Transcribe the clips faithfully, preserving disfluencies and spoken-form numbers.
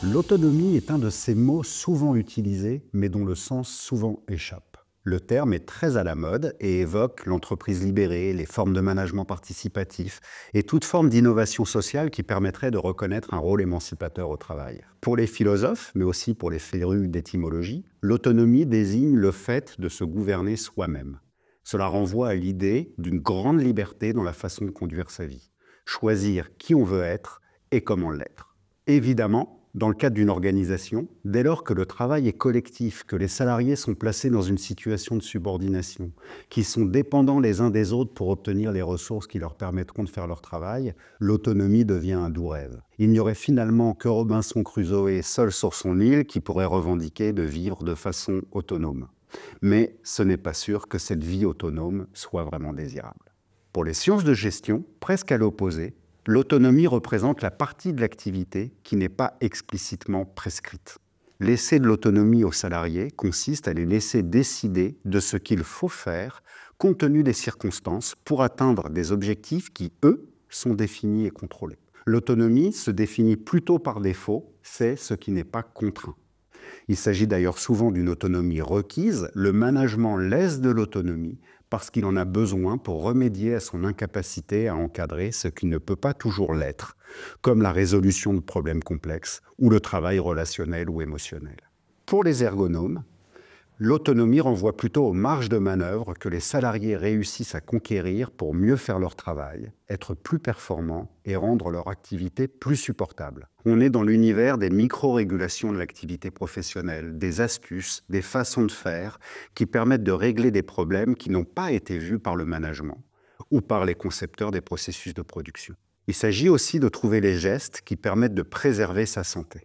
L'autonomie est un de ces mots souvent utilisés, mais dont le sens souvent échappe. Le terme est très à la mode et évoque l'entreprise libérée, les formes de management participatif et toute forme d'innovation sociale qui permettrait de reconnaître un rôle émancipateur au travail. Pour les philosophes, mais aussi pour les férus d'étymologie, l'autonomie désigne le fait de se gouverner soi-même. Cela renvoie à l'idée d'une grande liberté dans la façon de conduire sa vie, choisir qui on veut être et comment l'être. Évidemment, dans le cadre d'une organisation, dès lors que le travail est collectif, que les salariés sont placés dans une situation de subordination, qu'ils sont dépendants les uns des autres pour obtenir les ressources qui leur permettront de faire leur travail, l'autonomie devient un doux rêve. Il n'y aurait finalement que Robinson Crusoe seul sur son île qui pourrait revendiquer de vivre de façon autonome. Mais ce n'est pas sûr que cette vie autonome soit vraiment désirable. Pour les sciences de gestion, presque à l'opposé, l'autonomie représente la partie de l'activité qui n'est pas explicitement prescrite. Laisser de l'autonomie aux salariés consiste à les laisser décider de ce qu'il faut faire compte tenu des circonstances pour atteindre des objectifs qui, eux, sont définis et contrôlés. L'autonomie se définit plutôt par défaut, c'est ce qui n'est pas contraint. Il s'agit d'ailleurs souvent d'une autonomie requise. Le management laisse de l'autonomie parce qu'il en a besoin pour remédier à son incapacité à encadrer ce qui ne peut pas toujours l'être, comme la résolution de problèmes complexes ou le travail relationnel ou émotionnel. Pour les ergonomes, l'autonomie renvoie plutôt aux marges de manœuvre que les salariés réussissent à conquérir pour mieux faire leur travail, être plus performants et rendre leur activité plus supportable. On est dans l'univers des micro-régulations de l'activité professionnelle, des astuces, des façons de faire qui permettent de régler des problèmes qui n'ont pas été vus par le management ou par les concepteurs des processus de production. Il s'agit aussi de trouver les gestes qui permettent de préserver sa santé.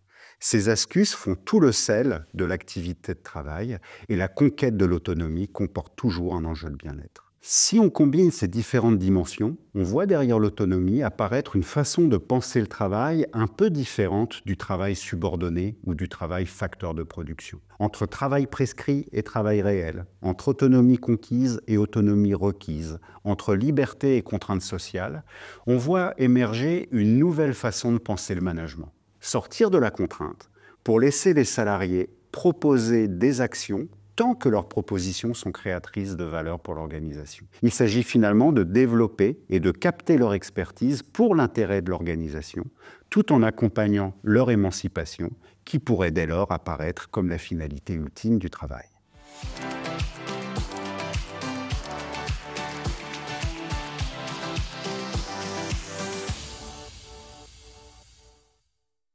Ces astuces font tout le sel de l'activité de travail et la conquête de l'autonomie comporte toujours un enjeu de bien-être. Si on combine ces différentes dimensions, on voit derrière l'autonomie apparaître une façon de penser le travail un peu différente du travail subordonné ou du travail facteur de production. Entre travail prescrit et travail réel, entre autonomie conquise et autonomie requise, entre liberté et contrainte sociale, on voit émerger une nouvelle façon de penser le management. Sortir de la contrainte pour laisser les salariés proposer des actions tant que leurs propositions sont créatrices de valeur pour l'organisation. Il s'agit finalement de développer et de capter leur expertise pour l'intérêt de l'organisation, tout en accompagnant leur émancipation, qui pourrait dès lors apparaître comme la finalité ultime du travail.